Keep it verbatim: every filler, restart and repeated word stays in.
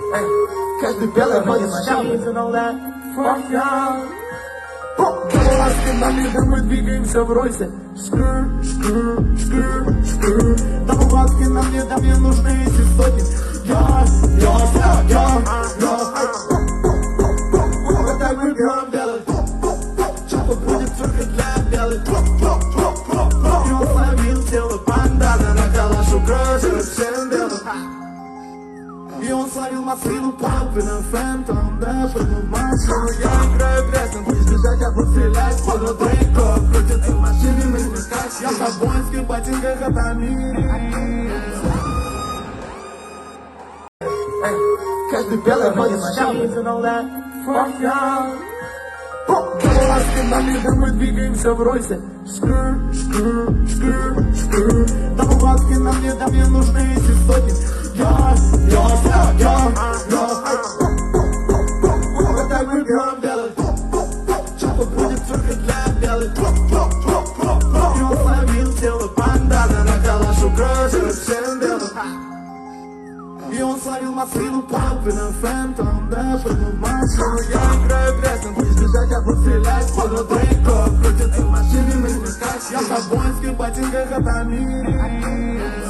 Эй, каждый белый ходит моча. Голова спинами, да мы двигаемся в ройсе. Скр, скр, скр, скр. Да бумажки на мне, да мне нужны эти сотни. Я, я, я, я, я. Вот так мы берем белый. Чапа будет только для белых. И он словил тело бандана на калашу крови, всем белым. И он словил маслину папиным фэнтом. Да, прыгнул в машину, я играю грязным. Будешь бежать, я буду стрелять внутри коп. Крутится в машине, мы смешкать. Я в ковбойских ботинках от Амири. Каждый белый ходит моча. Голова спинами, да мы двигаемся в ройсе. Скр, скр, скр, скр. Да бумажки на мне, да мне нужны эти сотни. Я, я, я, я, я. Вот так мы берем белый. Чапа будет только для белых. И он словил тело бандана на калашу крови, всем белым. И он словил маслину папиным фэнтом. Да, прыгнул в машину, я играю грязным. Будешь бежать, я буду стрелять внутри коп. Крутится в машине, мы смешкать. Я в ковбойских ботинках от Амири.